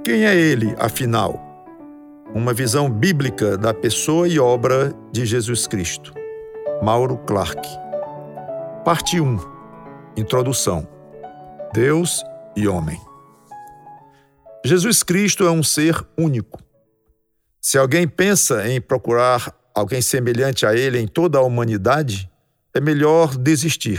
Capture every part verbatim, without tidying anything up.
Quem é ele, afinal? Uma visão bíblica da pessoa e obra de Jesus Cristo. Mauro Clark. Parte um. Introdução. Deus e homem. Jesus Cristo é um ser único. Se alguém pensa em procurar alguém semelhante a ele em toda a humanidade, é melhor desistir.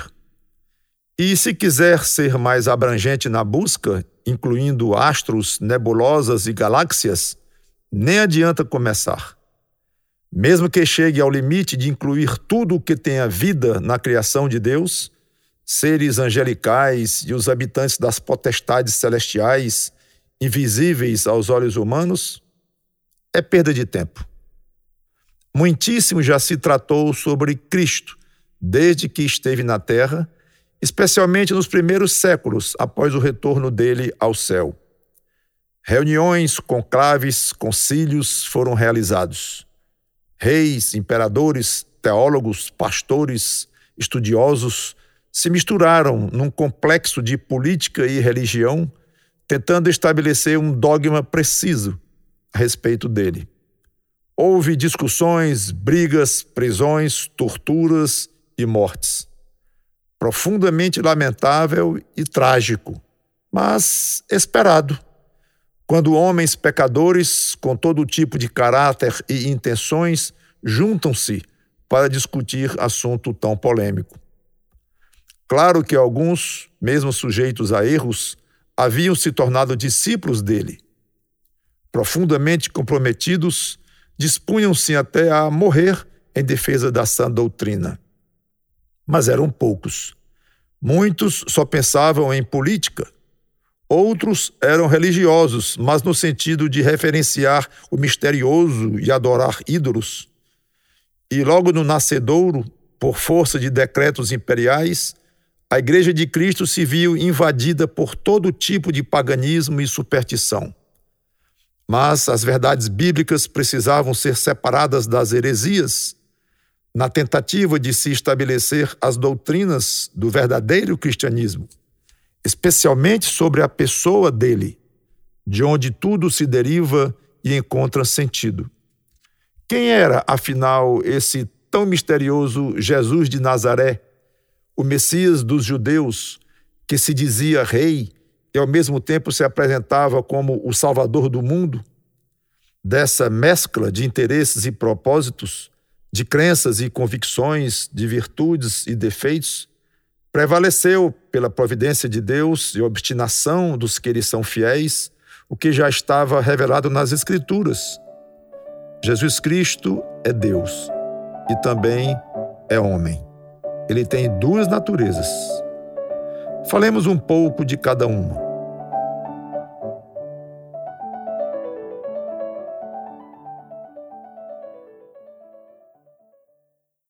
E se quiser ser mais abrangente na busca, incluindo astros, nebulosas e galáxias, nem adianta começar. Mesmo que chegue ao limite de incluir tudo o que tenha vida na criação de Deus, seres angelicais e os habitantes das potestades celestiais, invisíveis aos olhos humanos, é perda de tempo. Muitíssimo já se tratou sobre Cristo, desde que esteve na terra, especialmente nos primeiros séculos após o retorno dele ao céu. Reuniões, conclaves, concílios foram realizados. Reis, imperadores, teólogos, pastores, estudiosos se misturaram num complexo de política e religião, tentando estabelecer um dogma preciso a respeito dele. Houve discussões, brigas, prisões, torturas e mortes. Profundamente lamentável e trágico, mas esperado, quando homens pecadores com todo tipo de caráter e intenções juntam-se para discutir assunto tão polêmico. Claro que alguns, mesmo sujeitos a erros, haviam se tornado discípulos dele. Profundamente comprometidos, dispunham-se até a morrer em defesa da sã doutrina. Mas eram poucos. Muitos só pensavam em política. Outros eram religiosos, mas no sentido de referenciar o misterioso e adorar ídolos. E logo no nascedouro, por força de decretos imperiais, a Igreja de Cristo se viu invadida por todo tipo de paganismo e superstição. Mas as verdades bíblicas precisavam ser separadas das heresias, na tentativa de se estabelecer as doutrinas do verdadeiro cristianismo, especialmente sobre a pessoa dele, de onde tudo se deriva e encontra sentido. Quem era, afinal, esse tão misterioso Jesus de Nazaré, o Messias dos judeus, que se dizia rei e ao mesmo tempo se apresentava como o Salvador do mundo? Dessa mescla de interesses e propósitos, de crenças e convicções, de virtudes e defeitos, prevaleceu, pela providência de Deus e obstinação dos que lhe são fiéis, o que já estava revelado nas Escrituras. Jesus Cristo é Deus e também é homem. Ele tem duas naturezas. Falemos um pouco de cada uma.